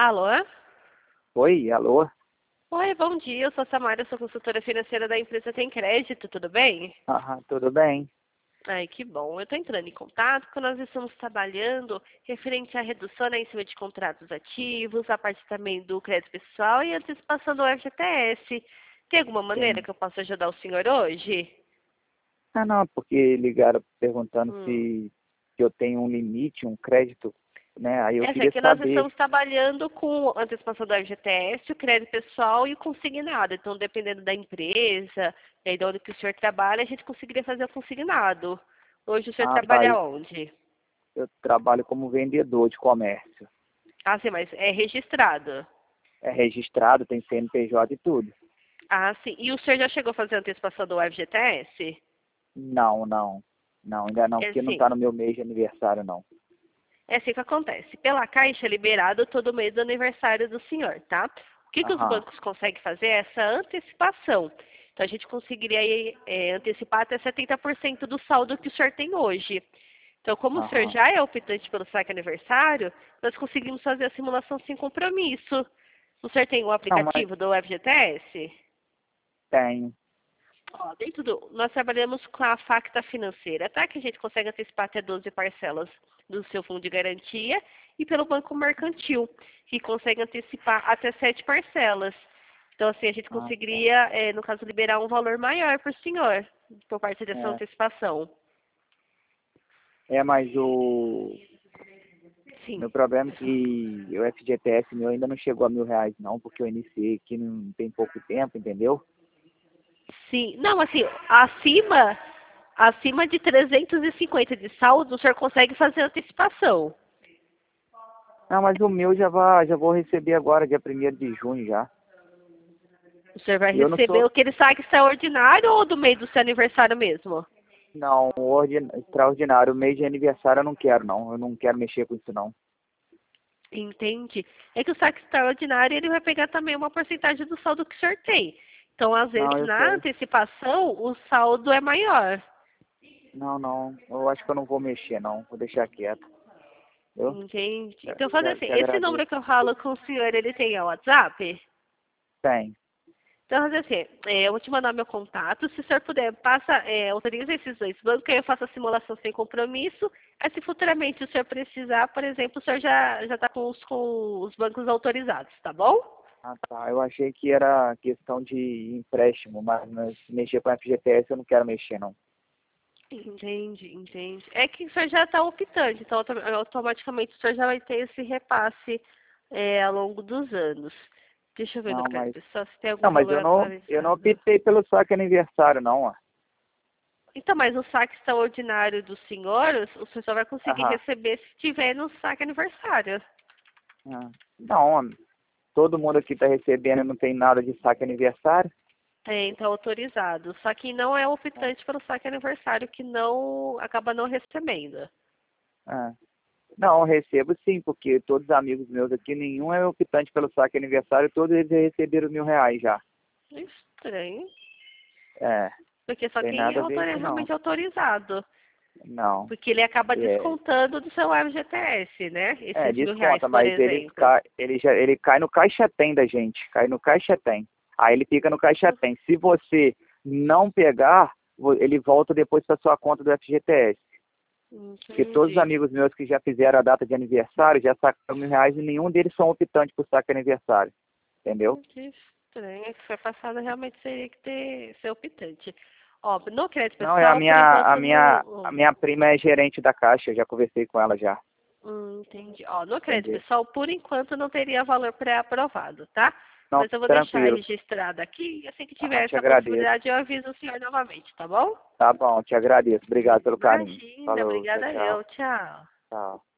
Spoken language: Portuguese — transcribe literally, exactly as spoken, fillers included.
Alô? Oi, alô? Oi, bom dia. Eu sou a Samara, sou consultora financeira da empresa Tem Crédito, tudo bem? Aham, tudo bem? Ai, que bom. Eu estou entrando em contato porque nós estamos trabalhando referente à redução, né, em cima de contratos ativos, a parte também do crédito pessoal e antecipação do F G T S. Tem alguma maneira Sim. que eu possa ajudar o senhor hoje? Ah, não, porque ligaram perguntando Hum. se, se eu tenho um limite, um crédito, né? Aí eu Essa é queria que nós saber. estamos trabalhando com a antecipação do F G T S, o crédito pessoal e o consignado. Então, dependendo da empresa, e aí de onde que o senhor trabalha, a gente conseguiria fazer o consignado. Hoje o senhor Ah, tá, trabalha eu, onde? eu trabalho como vendedor de comércio. Ah, sim, mas é registrado. É registrado, tem C N P J e tudo. Ah, sim. E o senhor já chegou a fazer a antecipação do F G T S? Não, não. Não, ainda não, É porque não assim, está no meu mês de aniversário, não. é assim que acontece. Pela Caixa é liberado todo mês do aniversário do senhor, tá? O que, que os Aham, bancos conseguem fazer é essa antecipação. Então, a gente conseguiria aí, é, antecipar até setenta por cento do saldo que o senhor tem hoje. Então, como o senhor aham. já é optante pelo saque aniversário, nós conseguimos fazer a simulação sem compromisso. O senhor tem o Não, mas aplicativo do F G T S? tenho. Ó, dentro do, nós trabalhamos com a Facta Financeira, tá? Que a gente consegue antecipar até doze parcelas do seu fundo de garantia e pelo Banco Mercantil, que consegue antecipar até sete parcelas. Então, assim, a gente Ah, tá. conseguiria, eh, no caso, liberar um valor maior para o senhor, por parte dessa É, antecipação. é, mas o Sim. meu problema é que o F G T S meu ainda não chegou a mil reais não, porque eu iniciei aqui não tem pouco tempo, entendeu? Sim. Não, assim, acima, acima de trezentos e cinquenta de saldo, o senhor consegue fazer antecipação. Não, mas o meu já vai, já vou receber agora, dia primeiro de junho já. O senhor vai E eu não receber sou, aquele saque extraordinário ou do meio do seu aniversário mesmo? não, ordin, extraordinário, o mês de aniversário eu não quero não, eu não quero mexer com isso não. Entende? É que o saque extraordinário ele vai pegar também uma porcentagem do saldo que o senhor tem. Então, às vezes, Não, eu na sei. antecipação, o saldo é maior. Não, não, eu acho que eu não vou mexer não, vou deixar quieto. Eu Entende? te, Então, fazer te, assim, te esse agradeço. número que eu falo com o senhor, ele tem o WhatsApp? Tem. Então, fazer assim, é, eu vou te mandar meu contato. Se o senhor puder, passa, é, autoriza esses dois bancos, aí eu faço a simulação sem compromisso. Aí, se futuramente o senhor precisar, por exemplo, o senhor já já está com os, com os bancos autorizados, tá bom? Ah, tá, eu achei que era questão de empréstimo, mas, mas mexer com F G T S eu não quero mexer não. Entende, entende. É que o senhor já está optante, então auto- automaticamente o senhor já vai ter esse repasse é, ao longo dos anos. Deixa eu ver no Não, crédito mas pessoal se tem algum não, mas valor eu não, eu não atualizado. optei pelo saque aniversário, não, ó. Então, mas o saque extraordinário do senhor, o senhor só vai conseguir Aham. receber se tiver no saque aniversário. Ah. Não, ó, todo mundo aqui tá recebendo e não tem nada de saque aniversário. Tem, está autorizado. Só que não é optante pelo saque aniversário, que não acaba não recebendo. Ah. Não, eu recebo sim, porque todos os amigos meus aqui, nenhum é optante pelo saque aniversário, todos eles já receberam mil reais já. Estranho. É, Porque só tem quem é nada a ver autor- é isso não. realmente autorizado. Não. Porque ele acaba É, descontando do seu F G T S, né? é, Esses mil reais, desconta, por mas ele exemplo. cai, ele já, ele cai no caixa tem da gente, cai no caixa tem. Aí ele fica no caixa tem. Se você não pegar, vo- ele volta depois para sua conta do F G T S. Porque todos os Entendi. amigos meus que já fizeram a data de aniversário já sacaram mil reais e nenhum deles são optantes por saque aniversário. Entendeu? Que estranho. É que foi passado realmente seria que ter, ser optante. Ó, no crédito Não, é a pessoal, por minha, a enquanto, minha, no... a minha prima é gerente da caixa, eu já conversei com ela já. Hum, entendi. Ó, no crédito Entendeu? pessoal, por enquanto, não teria valor pré-aprovado, tá? Não, Mas eu vou deixar tranquilo. registrado aqui e assim que Ah, tiver te essa agradeço. possibilidade, eu aviso o senhor novamente, tá bom? Tá bom, te agradeço. Obrigado pelo carinho. Imagina, Falou, tchau, obrigada tchau. eu. Tchau. Tchau.